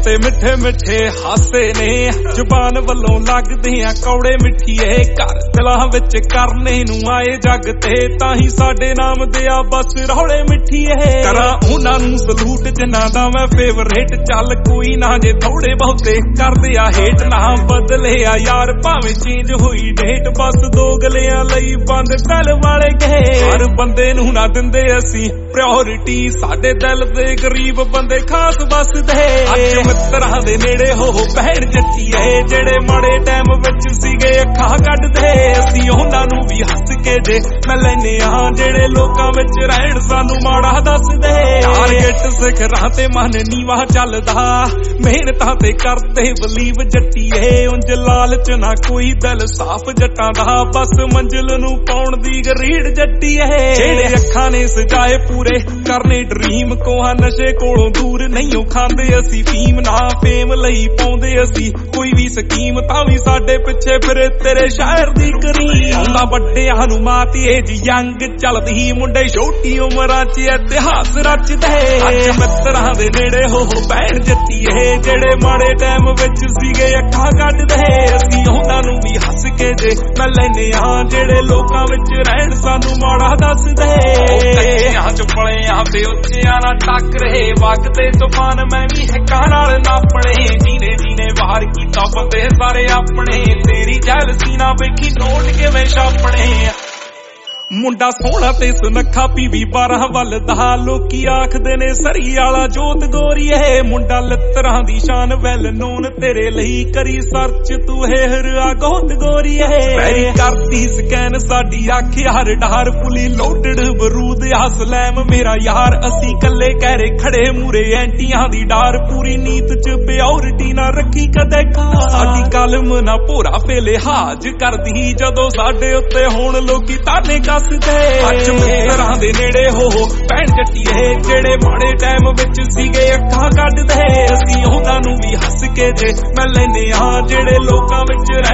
ਉੱਤੇ ਮਿੱਠੇ ਮਿੱਠੇ ਹਾਸੇ ਨੇ ਜ਼ੁਬਾਨ ਵੱਲੋਂ ਲੱਗਦੇ ਆ ਕੌੜੇ ਮਿੱਠੀਏ ਘਰ ਦਿਲਾਂ ਵਿੱਚ ਕਰਨੇ ਨੂੰ ਆਏ ਜੱਗ ਤੇ ਤਾਂ ਹੀ ਸਾਡੇ ਨਾਮ ਦੇ ਆ ਬਸ ਰੌਲੇ ਮਿੱਠੀਏ ਕਰਾਂ ਉਹਨਾਂ ਨੂੰ ਸਲੂਟ ਜਿਨ੍ਹਾਂ ਦਾ ਮੈਂ ਫੇਵਰੇਟ ਚੱਲ ਕੋਈ ਨਾ ਜੇ ਥੋੜੇ ਬਹੁਤੇ ਕਰਦੇ ਆ ਹੇਟ ਨਾ ਬਦਲੇ ਆ ਯਾਰ ਭਾਵੇਂ ਚੇਂਜ ਹੋਈ ਡੇਟ ਬਸ ਦੋਗਲਿਆਂ ਲਈ ਬੰਦ ਦਿਲ ਵਾਲੇ ਗਏ ਹਰ ਬੰਦੇ ਨੂੰ ਨਾ ਦਿੰਦੇ ਅਸੀਂ ਪ੍ਰਾਇੋਰਟੀ ਸਾਡੇ ਦਿਲ ਦੇ ਗਰੀਬ ਬੰਦੇ ਖਾਸ ਬਸਦੇ ਅੱਜ ਮਿੱਤਰਾਂ ਦੇ ਨੇੜੇ ਹੋ ਭੈਣ ਜੱਟੀਏ ਜਿਹੜੇ ਮਾੜੇ ਟਾਈਮ ਵਿੱਚ ਸੀਗੇ ਅੱਖਾਂ ਕੱਢਦੇ ਅਸੀਂ ਉਹਨਾਂ ਨੂੰ ਵੀ ਹੱਸ ਕੇ ਜੇ ਮੈਂ ਲੈਨੇ ਆ ਜਿਹੜੇ ਲੋਕਾਂ ਵਿੱਚ ਰਹਿਣ ਸਾਨੂੰ ਮਾੜਾ ਦੱਸਦੇ ਟਾਰਗੇਟ ਸਿਖਰਾਂ ਤੇ ਮਨ ਨੀਵਾ ਚੱਲਦਾ ਮਿਹਨਤਾਂ ਤੇ ਕਰਦੇ ਬਲੀਵ ਜੱਟੀਏ ਉਂਝ ਲਾਲਚ ਨਾ ਕੋਈ ਦਿਲ ਸਾਫ਼ ਜੱਟਾਂ ਦਾ ਬਸ ਮੰਜ਼ਿਲ ਨੂੰ ਪਾਉਣ ਦੀ ਗਰੀੜ ਜੱਟੀਏ ਜਿਹੜੇ ਅੱਖਾਂ ਨੇ ਸਜਾਏ ਪੂਰੇ ਕਰਨੇ ਡ੍ਰੀਮ ਕੋਹਾਂ ਨਸ਼ੇ ਕੋਲੋਂ ਦੂਰ ਨਹੀਂ ਖਾਂਦੇ ਅਸੀਂ ਫੀਮ ਨਾ ਫੇਮ ਲਈ ਪਾਉਂਦੇ ਅਸੀਂ ਕੋਈ ਵੀ ਸਕੀਮ ਤਾਂ ਵੀ ਸਾਡੇ ਪਿੱਛੇ ਫਿਰੇ ਤੇਰੇ ਸ਼ਾਇਰ ਦੀ ਕਰੀਮ ਆਉਂਦਾ ਵੱਡਿਆਂ ਨੂੰ ਮਾਤ ਏਜ ਯੰਗ ਚੱਲਦੀ ਮੁੰਡੇ ਛੋਟੀ ਉਮਰਾਂ 'ਚ ਇਤਿਹਾਸ ਰਚਦੇ ਅੱਜ ਮਿੱਤਰਾਂ ਦੇ ਨੇੜੇ ਹੋ ਭੈਣ ਜੱਟੀਏ ਜਿਹੜੇ ਮਾੜੇ ਟਾਈਮ ਵਿੱਚ ਸੀਗੇ ਅੱਖਾਂ ਕੱਢਦੇ ਅਸੀਂ ਉਹਨਾਂ ਨੂੰ ਵੀ ਹੱਸ ਕੇ ਜੇ ਮੈਂ ਲੈਨੇ ਆ ਜਿਹੜੇ ਲੋਕਾਂ ਵਿੱਚ ਰਹਿਣ ਸਾਨੂੰ ਮਾੜਾ ਦੱਸਦੇ ਕੱਚਿਆਂ 'ਚ ਪਲਿਆਂ ਤੇ ਉੱਚਿਆਂ ਨਾਲ ਟੱਕਰੇ ਵਗਦੇ ਤੂਫਾਨ ਮੈਂ ਵੀ ਹਿੱਕਾਂ ਨਾਲ ਨਾਪਣੇ ਜੀਨੇ ਬਾਹਰ ਕੀਤਾ ਬੰਦੇ ਸਾਰੇ ਆਪਣੇ ਤੇਰੀ ਜੈਲਸੀ ਨਾ ਵੇਖੀ ਨੋਟ ਕਿਵੇਂ ਛਾਪਣੇ ਮੁੰਡਾ ਸੋਹਣਾ ਤੇ ਸੁਨੱਖਾ ਪੀਵੀ 12 ਵੱਲ ਦਾ ਲੋਕੀ ਆਖਦੇ ਨੇ ਸਰੀ ਵਾਲਾ ਜੋਤ ਗੋਰੀਏ ਮੁੰਡਾ ਲੱਤਰਾਂ ਦੀ ਸ਼ਾਨ ਵੈਲ ਨੋਨ ਤੇਰੇ ਲਈ ਕਰੀ ਸਰਚ ਤੂੰ ਹੇਰ ਆ ਗੋਤ ਗੋਰੀਏ ਪੈਰੀ ਕਰਦੀ ਸਕੈਨ ਸਾਡੀ ਅੱਖ ਯਾਰ ਡਾਰ ਫੁੱਲੀ ਲੋਡਡ ਬਰੂਦ ਆ ਸਲੈਮ ਮੇਰਾ ਯਾਰ ਅਸੀਂ ਕੱਲੇ ਕਹਿਰੇ ਖੜੇ ਮੂਰੇ ਐਂਟੀਆਂ ਦੀ ਡਾਰ ਪੂਰੀ ਨੀਤ ਚ ਪਿਓਰਿਟੀ ਨਾ ਰੱਖੀ ਕਦੇ ਖਾ ਸਾਡੀ ਕਲਮ ਨਾ ਭੋਰਾ ਫੇਲੇ ਹਾਜ ਕਰਦੀ ਜਦੋਂ ਸਾਡੇ ਉੱਤੇ ਹੋਣ ਲੋਕੀ ਤਾਨੇ ਅੱਜ ਮਿੱਤਰਾਂ ਦੇ ਨੇੜੇ ਹੋ ਭੈਣ ਜੱਟੀਏ ਜਿਹੜੇ ਮਾੜੇ ਟਾਈਮ ਵਿੱਚ ਸੀਗੇ ਅੱਖਾਂ ਕੱਢਦੇ ਅਸੀਂ ਉਹਨਾਂ ਨੂੰ ਵੀ ਹੱਸ ਕੇ ਜੇ ਮੈਂ ਲੈਨੇ ਆ ਜਿਹੜੇ ਲੋਕਾਂ ਵਿੱਚ